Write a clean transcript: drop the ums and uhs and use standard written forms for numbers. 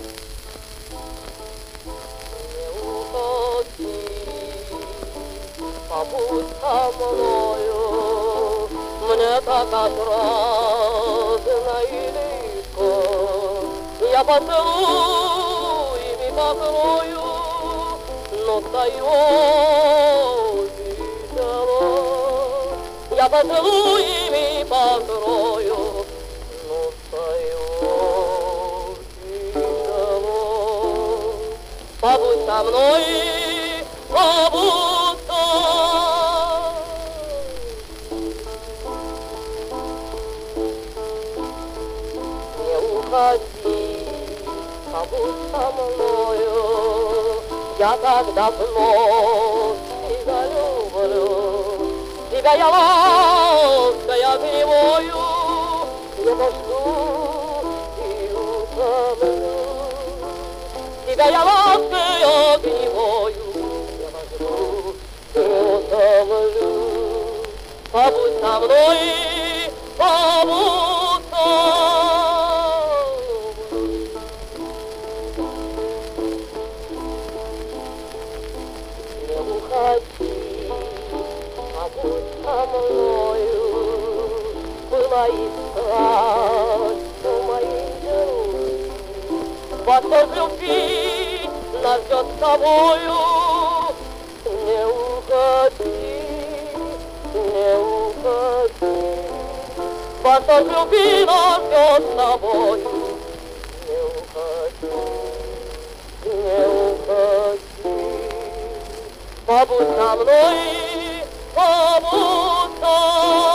Побудь со мною, мне так отрадно и легко. Я поцелуями покрою, но встает тяжело. Я поцелуями покрою, но встает тяжело. Побудь со мной, побудь. Уходи, побудь со мною, я так давно тебя люблю. Тебя я лаской огневою, я пожду и утомлю. Тебя я лаской огневою, я пожду и утомлю. Побудь со мной, побудь со мной. Уходи, побудь со мною, была искать моей груди. Восторг любви нас ждет с тобою. Не уходи, не уходи. Восторг любви нас ждет с тобою. Не уходи, не уходи. Побудь со мной, побудь со мной.